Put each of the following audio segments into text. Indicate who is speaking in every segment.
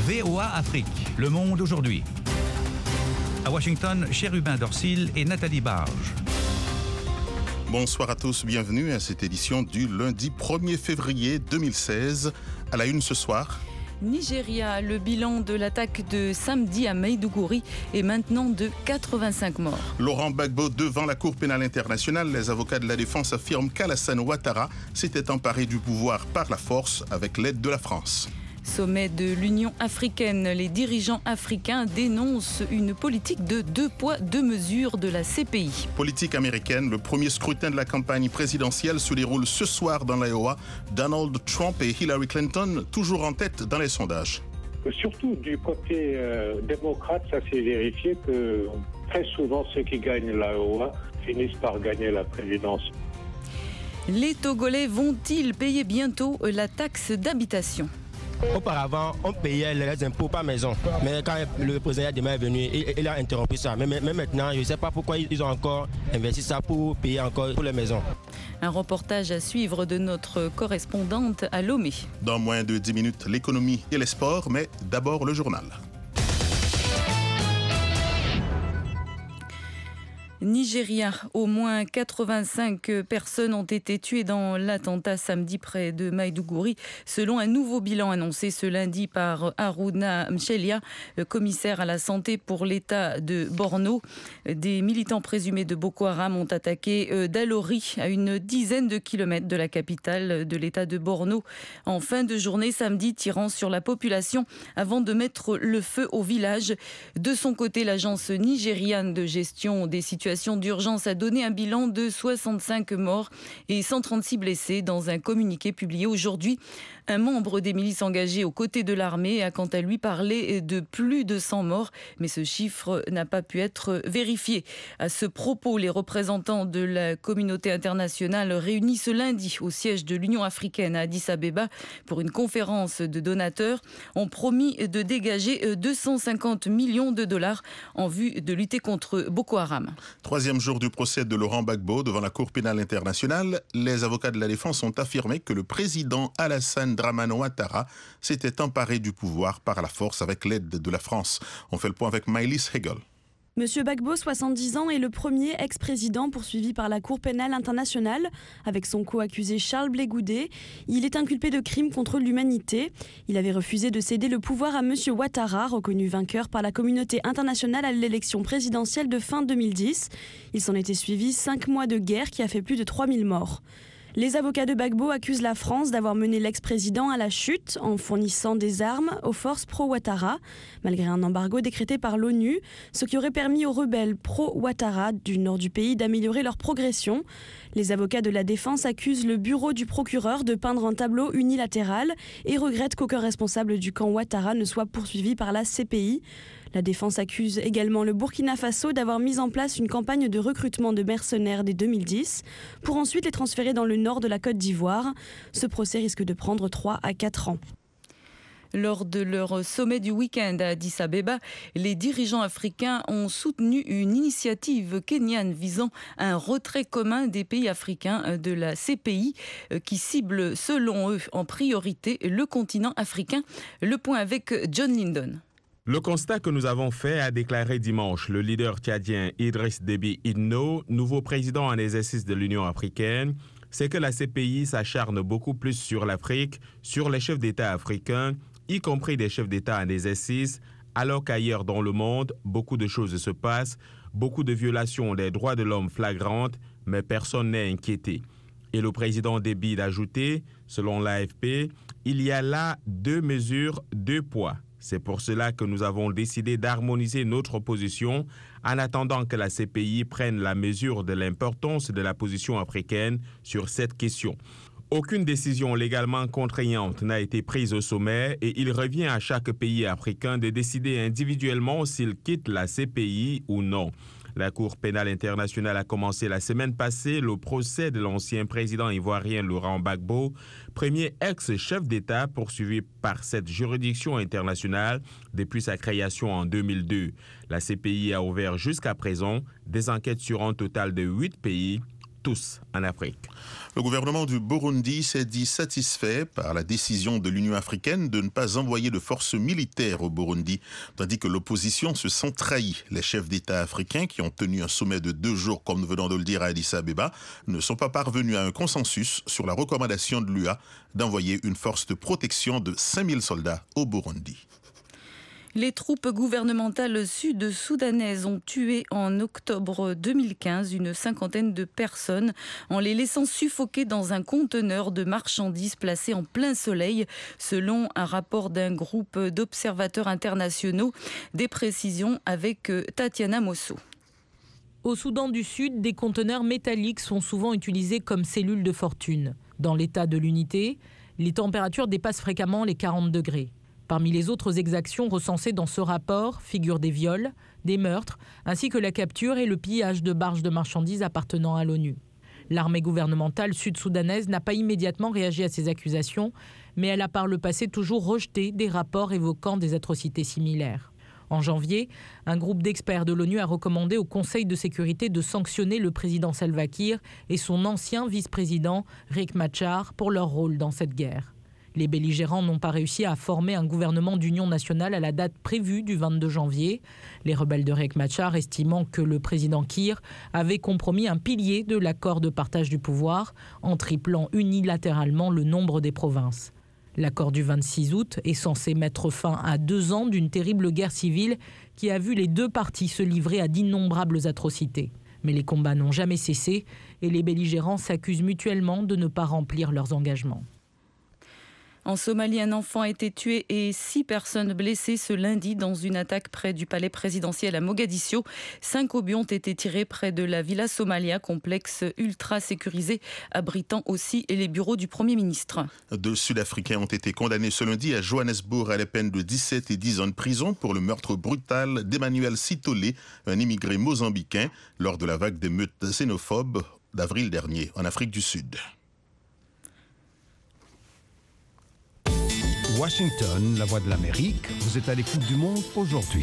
Speaker 1: VOA Afrique, le monde aujourd'hui. À Washington, Chérubin Dorsil et Nathalie Barge.
Speaker 2: Bonsoir à tous, bienvenue à cette édition du lundi 1er février 2016. À la une ce soir.
Speaker 3: Nigeria, le bilan de l'attaque de samedi à Maiduguri est maintenant de 85 morts.
Speaker 2: Laurent Gbagbo devant la Cour pénale internationale. Les avocats de la défense affirment qu'Alassane Ouattara s'était emparé du pouvoir par la force avec l'aide de la France.
Speaker 3: Sommet de l'Union africaine, les dirigeants africains dénoncent une politique de 2 poids 2 mesures de la CPI.
Speaker 2: Politique américaine, le premier scrutin de la campagne présidentielle se déroule ce soir dans l'Iowa. Donald Trump et Hillary Clinton toujours en tête dans les sondages.
Speaker 4: Surtout du côté démocrate, ça s'est vérifié que très souvent ceux qui gagnent l'Iowa finissent par gagner la présidence.
Speaker 3: Les Togolais vont-ils payer bientôt la taxe d'habitation ?
Speaker 5: Auparavant, on payait les impôts par maison. Mais quand le président demain est venu, il a interrompu ça. Mais maintenant, je ne sais pas pourquoi ils ont encore investi ça pour payer encore pour les maisons.
Speaker 3: Un reportage à suivre de notre correspondante à Lomé.
Speaker 2: Dans moins de 10 minutes, l'économie et les sports, mais d'abord le journal.
Speaker 3: Nigeria, au moins 85 personnes ont été tuées dans l'attentat samedi près de Maiduguri, selon un nouveau bilan annoncé ce lundi par Haruna Mchelia, commissaire à la santé pour l'État de Borno. Des militants présumés de Boko Haram ont attaqué Dalori, à une dizaine de kilomètres de la capitale de l'État de Borno, en fin de journée samedi, tirant sur la population avant de mettre le feu au village. De son côté, l'agence nigériane de gestion des situations d'urgence a donné un bilan de 65 morts et 136 blessés dans un communiqué publié aujourd'hui. Un membre des milices engagées aux côtés de l'armée a quant à lui parlé de plus de 100 morts, mais ce chiffre n'a pas pu être vérifié. À ce propos, les représentants de la communauté internationale réunis ce lundi au siège de l'Union africaine à Addis-Abeba pour une conférence de donateurs ont promis de dégager 250 millions de dollars en vue de lutter contre Boko Haram.
Speaker 2: Troisième jour du procès de Laurent Gbagbo devant la Cour pénale internationale. Les avocats de la défense ont affirmé que le président Alassane Dramane Ouattara s'était emparé du pouvoir par la force avec l'aide de la France. On fait le point avec Maëlys Hegel.
Speaker 6: Monsieur Gbagbo, 70 ans, est le premier ex-président poursuivi par la Cour pénale internationale. Avec son co-accusé Charles Blé Goudé, il est inculpé de crimes contre l'humanité. Il avait refusé de céder le pouvoir à monsieur Ouattara, reconnu vainqueur par la communauté internationale à l'élection présidentielle de fin 2010. Il s'en était suivi 5 mois de guerre qui a fait plus de 3000 morts. Les avocats de Gbagbo accusent la France d'avoir mené l'ex-président à la chute en fournissant des armes aux forces pro-Ouattara, malgré un embargo décrété par l'ONU, ce qui aurait permis aux rebelles pro-Ouattara du nord du pays d'améliorer leur progression. Les avocats de la défense accusent le bureau du procureur de peindre un tableau unilatéral et regrettent qu'aucun responsable du camp Ouattara ne soit poursuivi par la CPI. La défense accuse également le Burkina Faso d'avoir mis en place une campagne de recrutement de mercenaires dès 2010 pour ensuite les transférer dans le nord de la Côte d'Ivoire. Ce procès risque de prendre 3 à 4 ans.
Speaker 3: Lors de leur sommet du week-end à Addis-Abeba, les dirigeants africains ont soutenu une initiative kenyane visant un retrait commun des pays africains de la CPI qui cible, selon eux, en priorité le continent africain. Le point avec John Lyndon.
Speaker 7: Le constat que nous avons fait, a déclaré dimanche le leader tchadien Idriss Déby Itno, nouveau président en exercice de l'Union africaine, c'est que la CPI s'acharne beaucoup plus sur l'Afrique, sur les chefs d'État africains, y compris des chefs d'État en exercice, alors qu'ailleurs dans le monde, beaucoup de choses se passent, beaucoup de violations des droits de l'homme flagrantes, mais personne n'est inquiété. Et le président Déby d'ajouter, selon l'AFP, il y a là 2 mesures, 2 poids. C'est pour cela que nous avons décidé d'harmoniser notre position en attendant que la CPI prenne la mesure de l'importance de la position africaine sur cette question. Aucune décision légalement contraignante n'a été prise au sommet et il revient à chaque pays africain de décider individuellement s'il quitte la CPI ou non. La Cour pénale internationale a commencé la semaine passée le procès de l'ancien président ivoirien Laurent Gbagbo, premier ex-chef d'État poursuivi par cette juridiction internationale depuis sa création en 2002. La CPI a ouvert jusqu'à présent des enquêtes sur un total de 8 pays. tous en Afrique.
Speaker 2: Le gouvernement du Burundi s'est dit satisfait par la décision de l'Union africaine de ne pas envoyer de forces militaires au Burundi, tandis que l'opposition se sent trahie. Les chefs d'État africains qui ont tenu un sommet de 2 jours, comme nous venons de le dire, à Addis Abeba, ne sont pas parvenus à un consensus sur la recommandation de l'UA d'envoyer une force de protection de 5000 soldats au Burundi.
Speaker 3: Les troupes gouvernementales sud-soudanaises ont tué en octobre 2015 une cinquantaine de personnes en les laissant suffoquer dans un conteneur de marchandises placé en plein soleil, selon un rapport d'un groupe d'observateurs internationaux. Des précisions avec Tatiana Mosso.
Speaker 8: Au Soudan du Sud, des conteneurs métalliques sont souvent utilisés comme cellules de fortune. Dans l'état de l'unité, les températures dépassent fréquemment les 40 degrés. Parmi les autres exactions recensées dans ce rapport figurent des viols, des meurtres, ainsi que la capture et le pillage de barges de marchandises appartenant à l'ONU. L'armée gouvernementale sud-soudanaise n'a pas immédiatement réagi à ces accusations, mais elle a par le passé toujours rejeté des rapports évoquant des atrocités similaires. En janvier, un groupe d'experts de l'ONU a recommandé au Conseil de sécurité de sanctionner le président Salva Kiir et son ancien vice-président Riek Machar pour leur rôle dans cette guerre. Les belligérants n'ont pas réussi à former un gouvernement d'union nationale à la date prévue du 22 janvier. Les rebelles de Riek Machar estimant que le président Kiir avait compromis un pilier de l'accord de partage du pouvoir en triplant unilatéralement le nombre des provinces. L'accord du 26 août est censé mettre fin à 2 ans d'une terrible guerre civile qui a vu les 2 parties se livrer à d'innombrables atrocités. Mais les combats n'ont jamais cessé et les belligérants s'accusent mutuellement de ne pas remplir leurs engagements.
Speaker 3: En Somalie, un enfant a été tué et 6 personnes blessées ce lundi dans une attaque près du palais présidentiel à Mogadiscio. 5 obus ont été tirés près de la Villa Somalia, complexe ultra sécurisé, abritant aussi les bureaux du Premier ministre.
Speaker 2: 2 Sud-Africains ont été condamnés ce lundi à Johannesburg à la peine de 17 et 10 ans de prison pour le meurtre brutal d'Emmanuel Sitole, un immigré mozambicain, lors de la vague d'émeutes xénophobes d'avril dernier en Afrique du Sud.
Speaker 1: Washington, la voix de l'Amérique, vous êtes à l'écoute du monde aujourd'hui.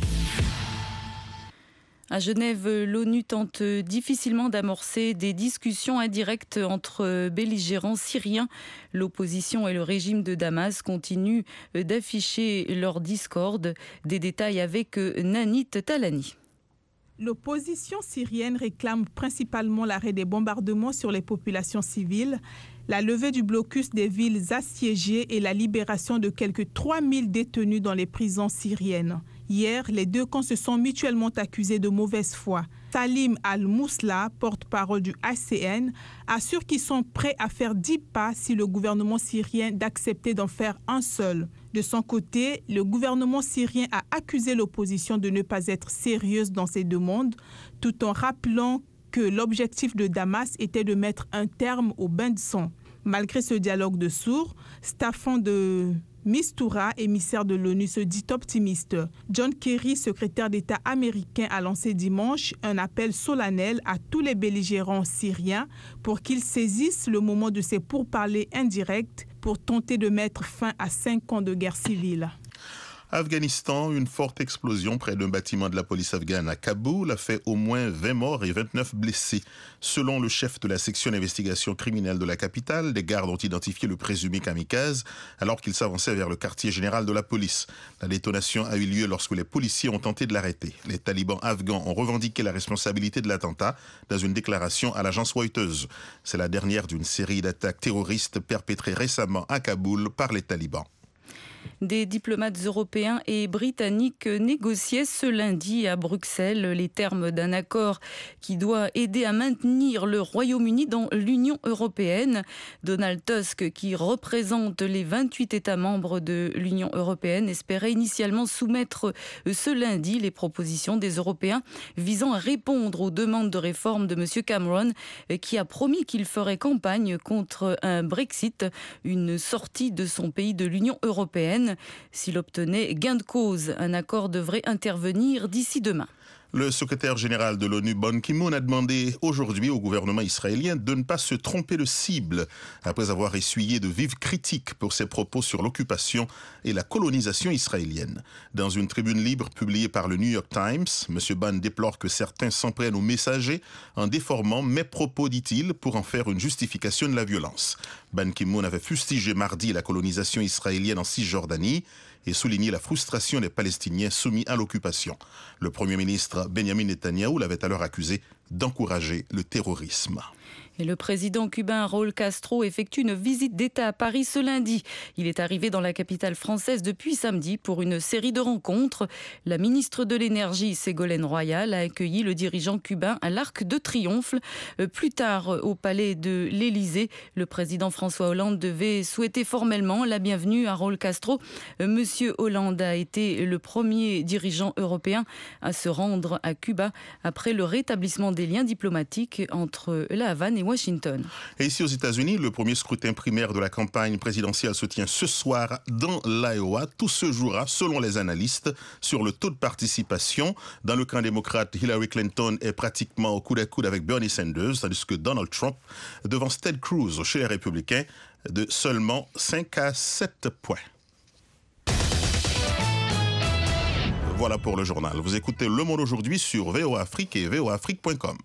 Speaker 3: À Genève, l'ONU tente difficilement d'amorcer des discussions indirectes entre belligérants syriens. L'opposition et le régime de Damas continuent d'afficher leur discorde. Des détails avec Nanit Talani.
Speaker 9: L'opposition syrienne réclame principalement l'arrêt des bombardements sur les populations civiles, la levée du blocus des villes assiégées et la libération de quelques 3000 détenus dans les prisons syriennes. Hier, les 2 camps se sont mutuellement accusés de mauvaise foi. Salim Al-Mousla, porte-parole du ACN, assure qu'ils sont prêts à faire 10 pas si le gouvernement syrien d'accepter d'en faire un seul. De son côté, le gouvernement syrien a accusé l'opposition de ne pas être sérieuse dans ses demandes, tout en rappelant que l'objectif de Damas était de mettre un terme au bain de sang. Malgré ce dialogue de sourds, Staffan de Mistura, émissaire de l'ONU, se dit optimiste. John Kerry, secrétaire d'État américain, a lancé dimanche un appel solennel à tous les belligérants syriens pour qu'ils saisissent le moment de ces pourparlers indirects pour tenter de mettre fin à 5 ans de guerre civile.
Speaker 2: Afghanistan, une forte explosion près d'un bâtiment de la police afghane à Kaboul a fait au moins 20 morts et 29 blessés. Selon le chef de la section d'investigation criminelle de la capitale, des gardes ont identifié le présumé kamikaze alors qu'il s'avançait vers le quartier général de la police. La détonation a eu lieu lorsque les policiers ont tenté de l'arrêter. Les talibans afghans ont revendiqué la responsabilité de l'attentat dans une déclaration à l'agence Reuters. C'est la dernière d'une série d'attaques terroristes perpétrées récemment à Kaboul par les talibans.
Speaker 3: Des diplomates européens et britanniques négociaient ce lundi à Bruxelles les termes d'un accord qui doit aider à maintenir le Royaume-Uni dans l'Union européenne. Donald Tusk, qui représente les 28 États membres de l'Union européenne, espérait initialement soumettre ce lundi les propositions des Européens visant à répondre aux demandes de réforme de M. Cameron, qui a promis qu'il ferait campagne contre un Brexit, une sortie de son pays de l'Union européenne. S'il obtenait gain de cause, un accord devrait intervenir d'ici demain.
Speaker 2: Le secrétaire général de l'ONU, Ban Ki-moon, a demandé aujourd'hui au gouvernement israélien de ne pas se tromper de cible après avoir essuyé de vives critiques pour ses propos sur l'occupation et la colonisation israélienne. Dans une tribune libre publiée par le New York Times, M. Ban déplore que certains s'en prennent aux messagers en déformant mes propos, dit-il, pour en faire une justification de la violence. Ban Ki-moon avait fustigé mardi la colonisation israélienne en Cisjordanie et souligné la frustration des Palestiniens soumis à l'occupation. Le Premier ministre Benjamin Netanyahou l'avait alors accusé d'encourager le terrorisme.
Speaker 3: Et le président cubain Raúl Castro effectue une visite d'État à Paris ce lundi. Il est arrivé dans la capitale française depuis samedi pour une série de rencontres. La ministre de l'Énergie, Ségolène Royal, a accueilli le dirigeant cubain à l'Arc de Triomphe. Plus tard, au palais de l'Élysée, le président François Hollande devait souhaiter formellement la bienvenue à Raúl Castro. Monsieur Hollande a été le premier dirigeant européen à se rendre à Cuba après le rétablissement des liens diplomatiques entre La Havane et Washington.
Speaker 2: Et ici aux États-Unis, le premier scrutin primaire de la campagne présidentielle se tient ce soir dans l'Iowa. Tout se jouera, selon les analystes, sur le taux de participation. Dans le camp démocrate, Hillary Clinton est pratiquement au coude à coude avec Bernie Sanders, tandis que Donald Trump devance Ted Cruz chez les Républicains de seulement 5 à 7 points. Voilà pour le journal. Vous écoutez Le Monde aujourd'hui sur VOA Afrique et voaafrique.com.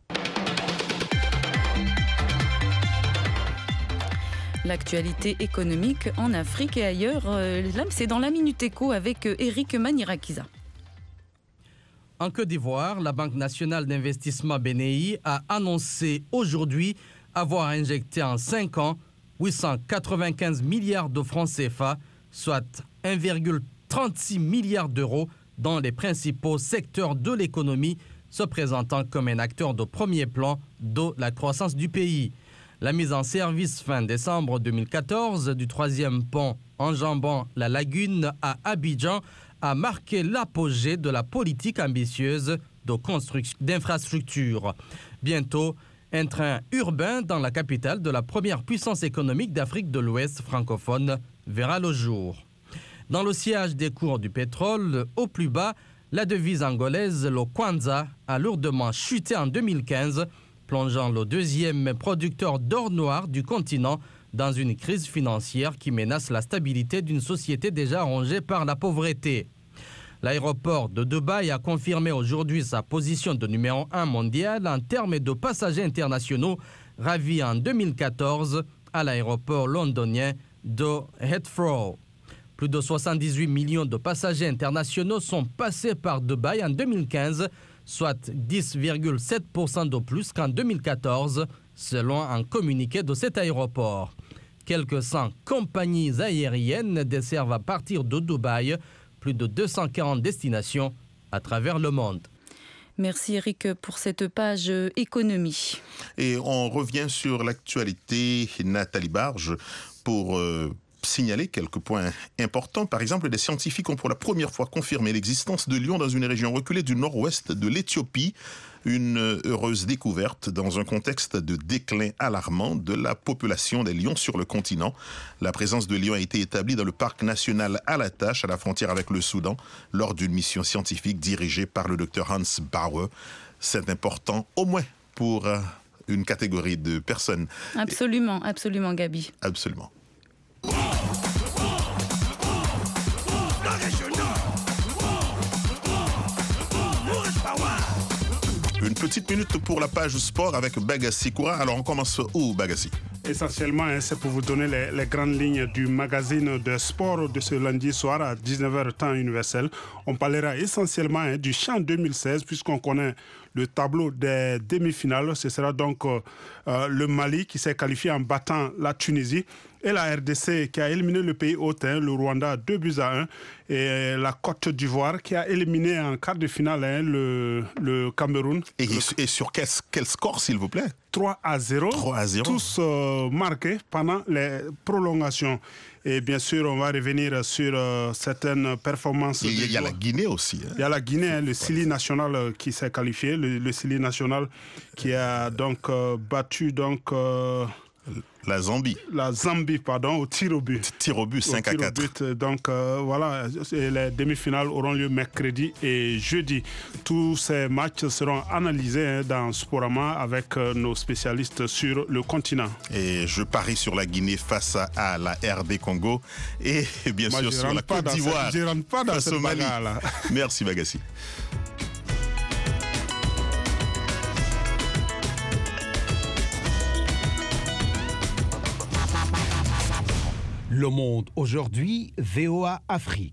Speaker 3: L'actualité économique en Afrique et ailleurs, là, c'est dans la Minute Éco avec Eric Manirakiza.
Speaker 10: En Côte d'Ivoire, la Banque nationale d'investissement BNI a annoncé aujourd'hui avoir injecté en 5 ans 895 milliards de francs CFA, soit 1,36 milliard d'euros dans les principaux secteurs de l'économie, se présentant comme un acteur de premier plan de la croissance du pays. La mise en service fin décembre 2014 du 3e pont enjambant la lagune à Abidjan a marqué l'apogée de la politique ambitieuse de construction d'infrastructures. Bientôt, un train urbain dans la capitale de la première puissance économique d'Afrique de l'Ouest francophone verra le jour. Dans le sillage des cours du pétrole, au plus bas, la devise angolaise, le Kwanza, a lourdement chuté en 2015, plongeant le deuxième producteur d'or noir du continent dans une crise financière qui menace la stabilité d'une société déjà rongée par la pauvreté. L'aéroport de Dubaï a confirmé aujourd'hui sa position de numéro 1 mondial en termes de passagers internationaux ravis en 2014 à l'aéroport londonien de Heathrow. Plus de 78 millions de passagers internationaux sont passés par Dubaï en 2015, soit 10,7% de plus qu'en 2014, selon un communiqué de cet aéroport. Quelques 100 compagnies aériennes desservent à partir de Dubaï plus de 240 destinations à travers le monde.
Speaker 3: Merci Eric pour cette page économie.
Speaker 2: Et on revient sur l'actualité, Nathalie Barge, pour signaler quelques points importants. Par exemple, des scientifiques ont pour la première fois confirmé l'existence de lions dans une région reculée du nord-ouest de l'Éthiopie. Une heureuse découverte dans un contexte de déclin alarmant de la population des lions sur le continent. La présence de lions a été établie dans le parc national Al-Atash, à la frontière avec le Soudan, lors d'une mission scientifique dirigée par le docteur Hans Bauer. C'est important, au moins pour une catégorie de personnes.
Speaker 3: Absolument, absolument, Gabi.
Speaker 2: Absolument. Une petite minute pour la page sport avec Bagassi Koura. Alors on commence où, Bagassi?
Speaker 11: Essentiellement, c'est pour vous donner les grandes lignes du magazine de sport de ce lundi soir à 19h temps universel. On parlera essentiellement du CHAN 2016 puisqu'on connaît le tableau des demi-finales. Ce sera donc le Mali qui s'est qualifié en battant la Tunisie et la RDC qui a éliminé le pays hôte, le Rwanda 2-1, et la Côte d'Ivoire qui a éliminé en quart de finale le Cameroun.
Speaker 2: Et sur quel score, s'il vous plaît?
Speaker 11: 3-0. 3-0. Tous marqués pendant les prolongations. Et bien sûr, on va revenir sur certaines performances.
Speaker 2: Il y a la Guinée aussi.
Speaker 11: Il y a la Guinée, le Sili national qui s'est qualifié. Le Sili national qui a donc battu
Speaker 2: La Zambie,
Speaker 11: au tir au but.
Speaker 2: Tir au but, 5-4.
Speaker 11: Donc voilà, les demi-finales auront lieu mercredi et jeudi. Tous ces matchs seront analysés dans Sporama avec nos spécialistes sur le continent.
Speaker 2: Et je parie sur la Guinée face à la RD Congo et bien sûr sur la Côte d'Ivoire face au Mali. Merci Bagassi.
Speaker 12: Le Monde aujourd'hui, VOA Afrique.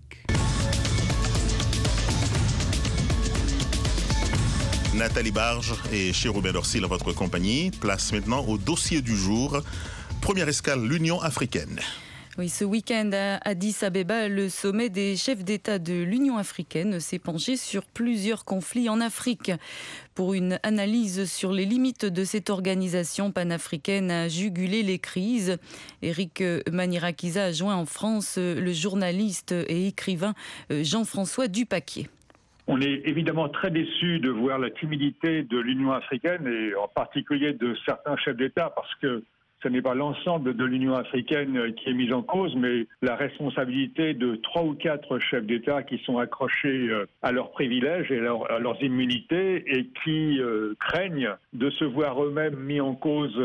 Speaker 2: Nathalie Barge et Chérubin Dorsil à votre compagnie. Place maintenant au dossier du jour. Première escale, l'Union africaine.
Speaker 3: Oui, ce week-end à Addis Abeba, le sommet des chefs d'État de l'Union africaine s'est penché sur plusieurs conflits en Afrique. Pour une analyse sur les limites de cette organisation panafricaine à juguler les crises, Eric Manirakiza a joint en France le journaliste et écrivain Jean-François Dupaquier.
Speaker 13: On est évidemment très déçus de voir la timidité de l'Union africaine et en particulier de certains chefs d'État parce que ce n'est pas l'ensemble de l'Union africaine qui est mise en cause, mais la responsabilité de 3 ou 4 chefs d'État qui sont accrochés à leurs privilèges et à leurs immunités et qui craignent de se voir eux-mêmes mis en cause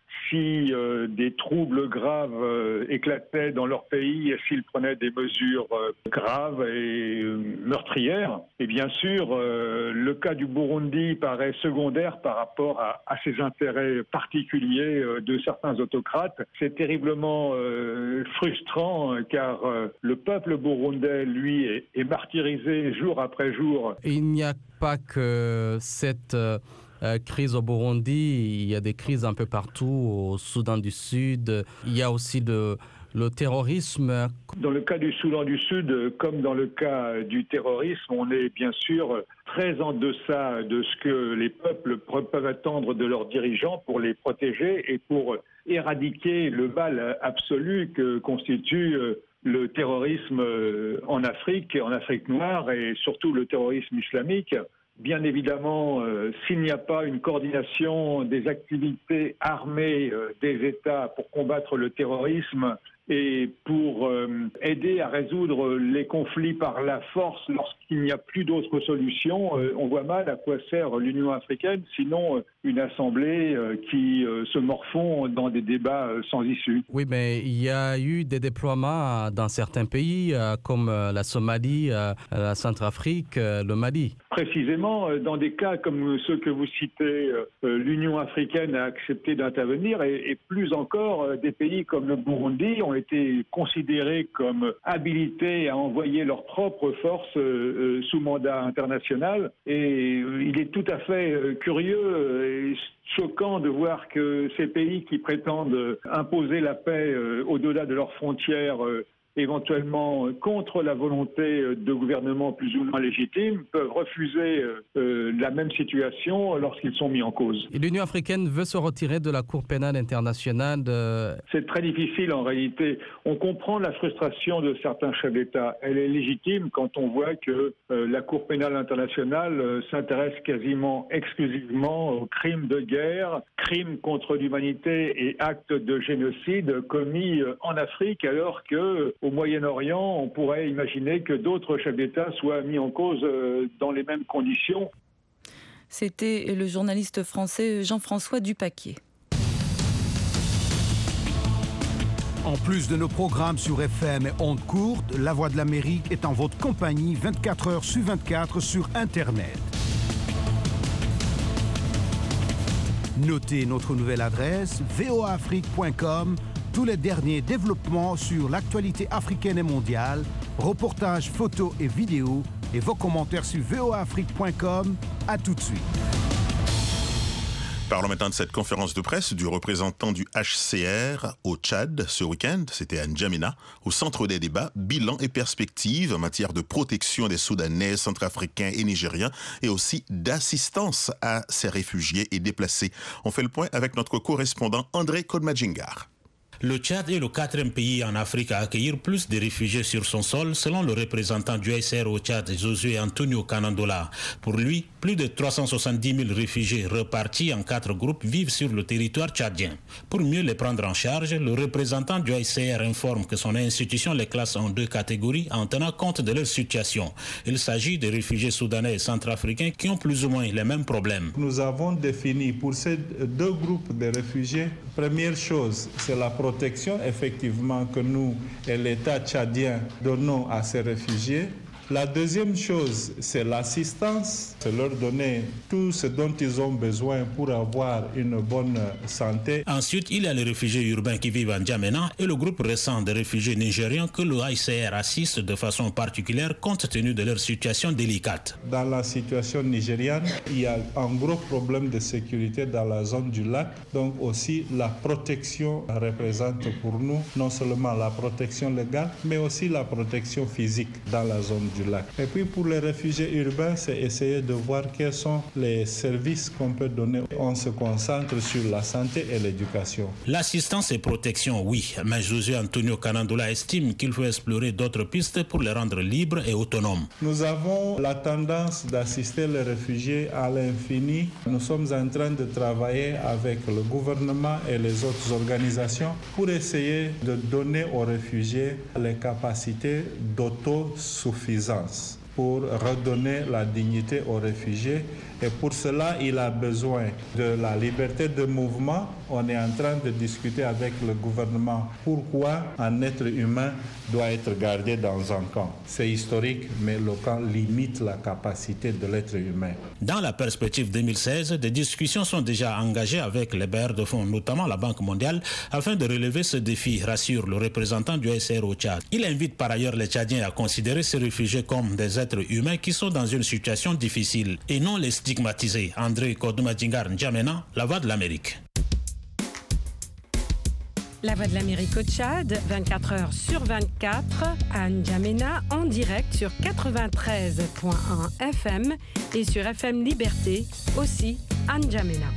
Speaker 13: si des troubles graves éclataient dans leur pays et s'ils prenaient des mesures graves et meurtrières. Et bien sûr, le cas du Burundi paraît secondaire par rapport à ces intérêts particuliers de certains autocrates. C'est terriblement frustrant car le peuple burundais, lui, est martyrisé jour après jour.
Speaker 10: Il n'y a pas que cette crise au Burundi, il y a des crises un peu partout, au Soudan du Sud. Il y a aussi le terrorisme.
Speaker 13: Dans le cas du Soudan du Sud, comme dans le cas du terrorisme, on est bien sûr très en deçà de ce que les peuples peuvent attendre de leurs dirigeants pour les protéger et pour éradiquer le mal absolu que constitue le terrorisme en Afrique noire et surtout le terrorisme islamique. Bien évidemment, s'il n'y a pas une coordination des activités armées des États pour combattre le terrorisme et pour aider à résoudre les conflits par la force lorsqu'il n'y a plus d'autres solutions, on voit mal à quoi sert l'Union africaine, sinon une assemblée qui se morfond dans des débats sans issue.
Speaker 10: Oui, mais il y a eu des déploiements dans certains pays comme la Somalie, la Centrafrique, le Mali.
Speaker 13: Précisément, dans des cas comme ceux que vous citez, l'Union africaine a accepté d'intervenir et plus encore, des pays comme le Burundi ont été considérés comme habilités à envoyer leurs propres forces sous mandat international. Et il est tout à fait curieux et choquant de voir que ces pays qui prétendent imposer la paix au-delà de leurs frontières éventuellement contre la volonté de gouvernements plus ou moins légitimes, peuvent refuser la même situation lorsqu'ils sont mis en cause.
Speaker 10: Et l'Union africaine veut se retirer de la Cour pénale internationale.
Speaker 13: C'est très difficile en réalité. On comprend la frustration de certains chefs d'État. Elle est légitime quand on voit que la Cour pénale internationale s'intéresse quasiment exclusivement aux crimes de guerre, crimes contre l'humanité et actes de génocide commis en Afrique, alors que au Moyen-Orient, on pourrait imaginer que d'autres chefs d'État soient mis en cause dans les mêmes conditions.
Speaker 3: C'était le journaliste français Jean-François Dupaquier.
Speaker 12: En plus de nos programmes sur FM et ondes courtes, La Voix de l'Amérique est en votre compagnie 24 heures sur 24 sur Internet. Notez notre nouvelle adresse voaafrique.com. Tous les derniers développements sur l'actualité africaine et mondiale, reportages, photos et vidéos, et vos commentaires sur voaafrique.com. À tout de suite.
Speaker 2: Parlons maintenant de cette conférence de presse du représentant du HCR au Tchad ce week-end. C'était à N'Djamena, au centre des débats, bilan et perspectives en matière de protection des Soudanais, Centrafricains et Nigériens, et aussi d'assistance à ces réfugiés et déplacés. On fait le point avec notre correspondant André Kodmadjingar.
Speaker 14: Le Tchad est le 4e pays en Afrique à accueillir plus de réfugiés sur son sol, selon le représentant du HCR au Tchad, Josué Antonio Kanandola. Pour lui, plus de 370 000 réfugiés repartis en 4 groupes vivent sur le territoire tchadien. Pour mieux les prendre en charge, le représentant du HCR informe que son institution les classe en 2 catégories en tenant compte de leur situation. Il s'agit de réfugiés soudanais et centrafricains qui ont plus ou moins les mêmes problèmes.
Speaker 15: Nous avons défini pour ces 2 groupes de réfugiés, première chose, c'est la protection effectivement que nous et l'État tchadien donnons à ces réfugiés. La deuxième chose, c'est l'assistance, c'est leur donner tout ce dont ils ont besoin pour avoir une bonne santé.
Speaker 14: Ensuite, il y a les réfugiés urbains qui vivent en N'Djamena et le groupe récent de réfugiés nigériens que le HCR assiste de façon particulière compte tenu de leur situation délicate.
Speaker 15: Dans la situation nigériane, il y a un gros problème de sécurité dans la zone du lac, donc aussi la protection représente pour nous non seulement la protection légale, mais aussi la protection physique dans la zone du lac. Et puis pour les réfugiés urbains, c'est essayer de voir quels sont les services qu'on peut donner. On se concentre sur la santé et l'éducation.
Speaker 14: L'assistance et protection, oui, mais José Antonio Kanandola estime qu'il faut explorer d'autres pistes pour les rendre libres et autonomes.
Speaker 15: Nous avons la tendance d'assister les réfugiés à l'infini. Nous sommes en train de travailler avec le gouvernement et les autres organisations pour essayer de donner aux réfugiés les capacités d'autosuffisance, pour redonner la dignité aux réfugiés. Et pour cela, il a besoin de la liberté de mouvement. On est en train de discuter avec le gouvernement pourquoi un être humain doit être gardé dans un camp. C'est historique, mais le camp limite la capacité de l'être humain.
Speaker 14: Dans la perspective 2016, des discussions sont déjà engagées avec les bailleurs de fonds, notamment la Banque mondiale, afin de relever ce défi, rassure le représentant du HCR au Tchad. Il invite par ailleurs les Tchadiens à considérer ces réfugiés comme des êtres humains qui sont dans une situation difficile et non les stigmatisés. André Kodoumadjingar N'Djamena, La Voix de l'Amérique.
Speaker 16: La Voix de l'Amérique au Tchad, 24 heures sur 24, à N'Djamena, en direct sur 93.1 FM et sur FM Liberté, aussi à N'Djamena.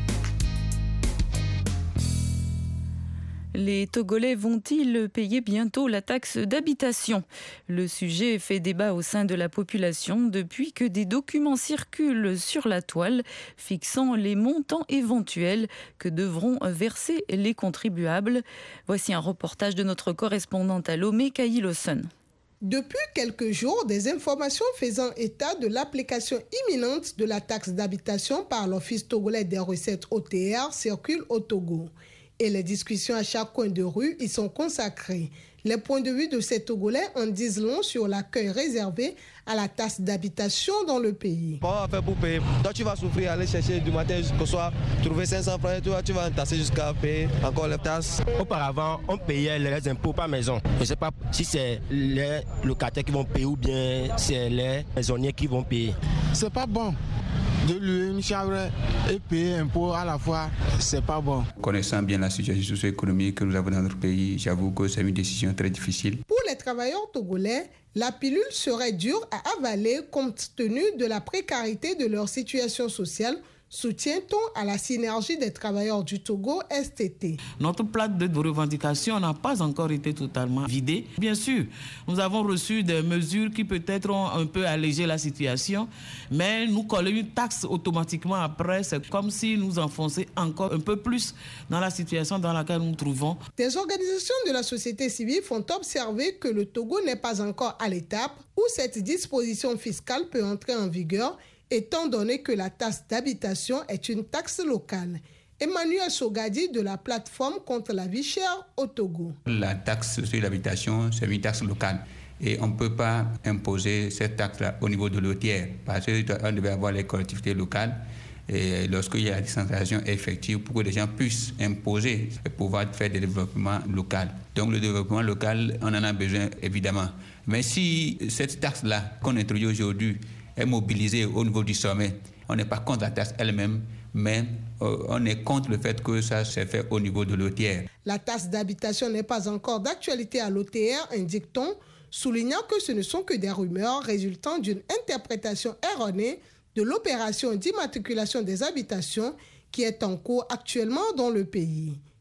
Speaker 3: Les Togolais vont-ils payer bientôt la taxe d'habitation ? Le sujet fait débat au sein de la population depuis que des documents circulent sur la toile fixant les montants éventuels que devront verser les contribuables. Voici un reportage de notre correspondante à Lomé, Kaï Lawson.
Speaker 17: Depuis quelques jours, des informations faisant état de l'application imminente de la taxe d'habitation par l'Office togolais des recettes OTR circulent au Togo. Et les discussions à chaque coin de rue y sont consacrées. Les points de vue de ces Togolais en disent long sur l'accueil réservé à la taxe d'habitation dans le pays.
Speaker 5: Comment on va faire pour payer? Toi, tu vas souffrir, aller chercher du matin jusqu'au soir, trouver 500 francs, tu vas entasser jusqu'à payer encore les taxes. Auparavant, on payait les impôts par maison. Je ne sais pas si c'est les locataires qui vont payer ou bien c'est les maisonniers qui vont payer.
Speaker 18: C'est pas bon. De louer une chambre et payer un impôt à la fois, c'est pas bon.
Speaker 19: Connaissant bien la situation socio-économique que nous avons dans notre pays, j'avoue que c'est une décision très difficile.
Speaker 17: Pour les travailleurs togolais, la pilule serait dure à avaler compte tenu de la précarité de leur situation sociale, soutient-on à la synergie des travailleurs du Togo STT.
Speaker 20: Notre plaque de revendication n'a pas encore été totalement vidée. Bien sûr, nous avons reçu des mesures qui peut-être ont un peu allégé la situation, mais nous coller une taxe automatiquement après, c'est comme si nous enfonçons encore un peu plus dans la situation dans laquelle nous nous trouvons.
Speaker 17: Des organisations de la société civile font observer que le Togo n'est pas encore à l'étape où cette disposition fiscale peut entrer en vigueur, étant donné que la taxe d'habitation est une taxe locale. Emmanuel Sogadi de la plateforme contre la vie chère au Togo.
Speaker 19: La taxe sur l'habitation, c'est une taxe locale. Et on ne peut pas imposer cette taxe-là au niveau de l'OTR, parce qu'on devait avoir les collectivités locales. Et lorsqu'il y a la décentralisation effective, pour que les gens puissent imposer et pouvoir faire des développements locaux. Donc le développement local, on en a besoin évidemment. Mais si cette taxe-là qu'on introduit aujourd'hui est mobilisée au niveau du sommet, on n'est pas contre la taxe elle-même, mais on est contre le fait que ça s'est fait au niveau de l'OTR.
Speaker 17: La taxe d'habitation n'est pas encore d'actualité à l'OTR, indique-t-on, soulignant que ce ne sont que des rumeurs résultant d'une interprétation erronée de l'opération d'immatriculation des habitations qui est en cours actuellement dans le pays.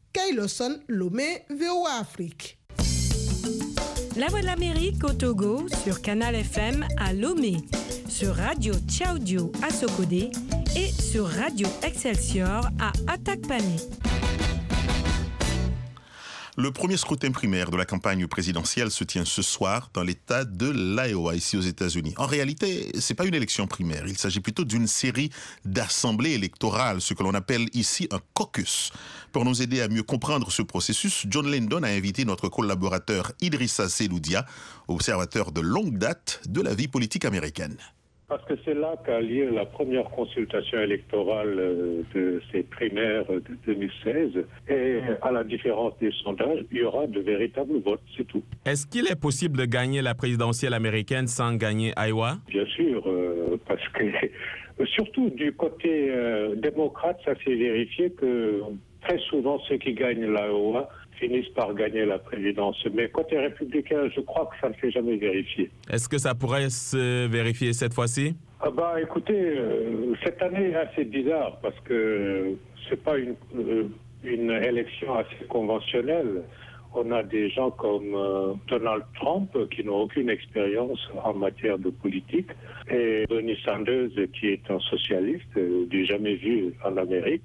Speaker 17: Kailoson Lomé, VOA Afrique.
Speaker 16: La Voix de l'Amérique au Togo sur Canal FM à Lomé, sur Radio Tchaoudio à Sokodé et sur Radio Excelsior à Atakpané.
Speaker 2: Le premier scrutin primaire de la campagne présidentielle se tient ce soir dans l'État de l'Iowa, ici aux États-Unis. En réalité, ce n'est pas une élection primaire. Il s'agit plutôt d'une série d'assemblées électorales, ce que l'on appelle ici un caucus. Pour nous aider à mieux comprendre ce processus, John Lindon a invité notre collaborateur Idrissa Seloudia, observateur de longue date de la vie politique américaine.
Speaker 4: Parce que c'est là qu'a lieu la première consultation électorale de ces primaires de 2016. Et à la différence des sondages, il y aura de véritables votes, c'est tout.
Speaker 7: Est-ce qu'il est possible de gagner la présidentielle américaine sans gagner Iowa?
Speaker 4: Bien sûr, parce que surtout du côté démocrate, ça s'est vérifié que très souvent ceux qui gagnent l'Iowa finissent par gagner la présidence. Mais côté républicain, je crois que ça ne s'est jamais vérifié.
Speaker 7: Est-ce que ça pourrait se vérifier cette fois-ci?
Speaker 4: Écoutez, cette année est assez bizarre parce que c'est pas une élection assez conventionnelle. On a des gens comme Donald Trump qui n'ont aucune expérience en matière de politique et Bernie Sanders qui est un socialiste du jamais vu en Amérique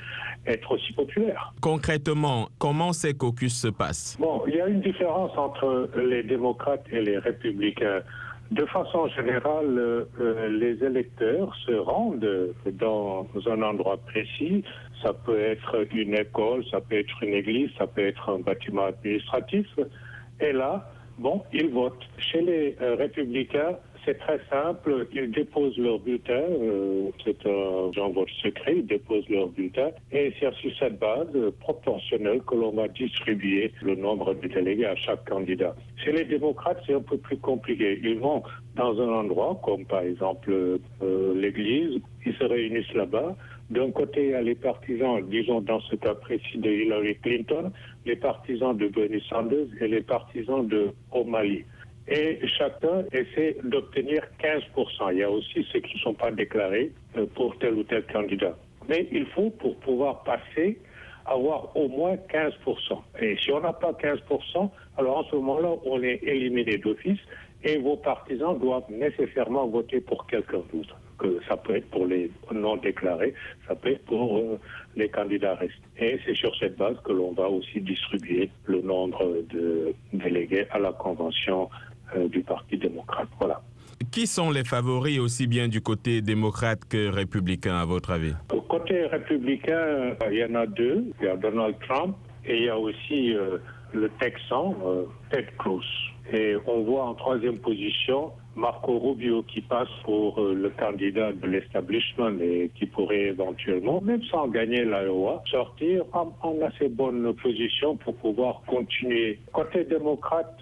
Speaker 4: être aussi populaire.
Speaker 7: Concrètement, comment ces caucus se passent?
Speaker 4: Il y a une différence entre les démocrates et les républicains. De façon générale, les électeurs se rendent dans un endroit précis. Ça peut être une école, ça peut être une église, ça peut être un bâtiment administratif. Et là, ils votent. Chez les républicains, c'est très simple. Ils déposent leur bulletin. C'est un vote secret. Ils déposent leur bulletin. Et c'est sur cette base proportionnelle que l'on va distribuer le nombre de délégués à chaque candidat. Chez les démocrates, c'est un peu plus compliqué. Ils vont dans un endroit, comme par exemple l'église. Ils se réunissent là-bas. D'un côté, il y a les partisans, disons dans ce cas précis de Hillary Clinton, les partisans de Bernie Sanders et les partisans de O'Malley. Et chacun essaie d'obtenir 15%. Il y a aussi ceux qui ne sont pas déclarés pour tel ou tel candidat. Mais il faut, pour pouvoir passer, avoir au moins 15%. Et si on n'a pas 15%, alors en ce moment-là, on est éliminé d'office et vos partisans doivent nécessairement voter pour quelqu'un d'autre. Ça peut être pour les non déclarés, ça peut être pour les candidats restés. Et c'est sur cette base que l'on va aussi distribuer le nombre de délégués à la convention du Parti démocrate. Voilà.
Speaker 7: Qui sont les favoris aussi bien du côté démocrate que républicain, à votre avis?
Speaker 4: Au côté républicain, il y en a deux. Il y a Donald Trump et il y a aussi le Texan, Ted Cruz. Et on voit en troisième position Marco Rubio qui passe pour le candidat de l'establishment et qui pourrait éventuellement, même sans gagner l'Iowa, sortir en assez bonne position pour pouvoir continuer. Côté démocrate,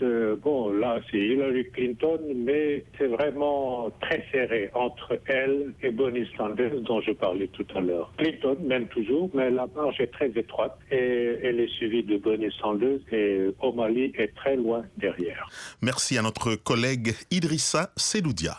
Speaker 4: là c'est Hillary Clinton, mais c'est vraiment très serré entre elle et Bernie Sanders dont je parlais tout à l'heure. Clinton mène toujours, mais la marge est très étroite et elle est suivie de Bernie Sanders et O'Malley est très loin derrière.
Speaker 2: Merci à notre collègue Idrissa Seloudia.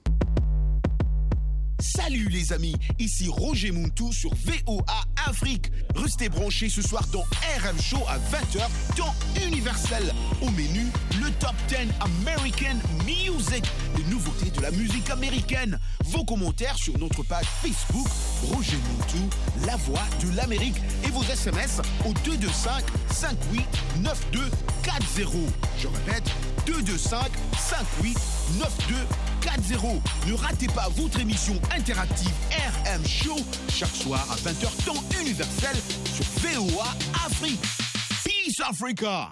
Speaker 21: Salut les amis, ici Roger Muntou sur VOA Afrique. Restez branchés ce soir dans RM Show à 20h, temps universel. Au menu, le Top 10 American Music, les nouveautés de la musique américaine. Vos commentaires sur notre page Facebook, Roger Muntou, la voix de l'Amérique. Et vos SMS au 225 58 9240. Je répète, 225 58 9240. Ne ratez pas votre émission interactive RM Show chaque soir à 20h temps universel sur VOA Afrique. Peace Africa!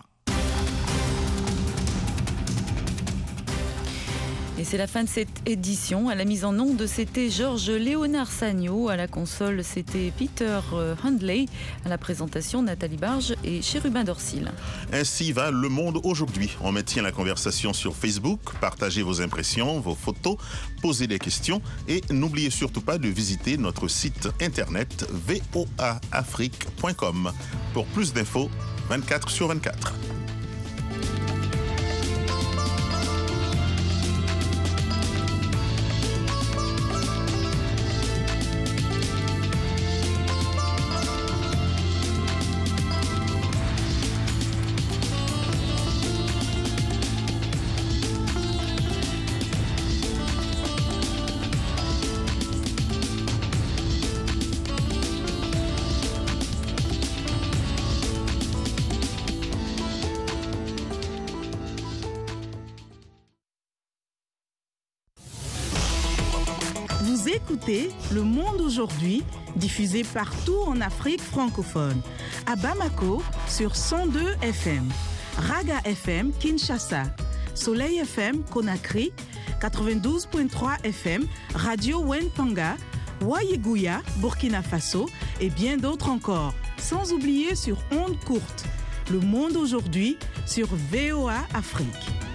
Speaker 3: Et c'est la fin de cette édition. À la mise en onde, c'était Georges Léonard Sagno. À la console, c'était Peter Handley. À la présentation, Nathalie Barge et Chérubin Dorsil.
Speaker 2: Ainsi va le monde aujourd'hui. On maintient la conversation sur Facebook. Partagez vos impressions, vos photos, posez des questions. Et n'oubliez surtout pas de visiter notre site internet voaafrique.com pour plus d'infos 24/24.
Speaker 6: Vous écoutez Le Monde aujourd'hui, diffusé partout en Afrique francophone. À Bamako, sur 102 FM. Raga FM, Kinshasa. Soleil FM, Conakry. 92.3 FM, Radio Wentanga. Wayeguya, Burkina Faso. Et bien d'autres encore. Sans oublier sur ondes courtes. Le Monde aujourd'hui, sur VOA Afrique.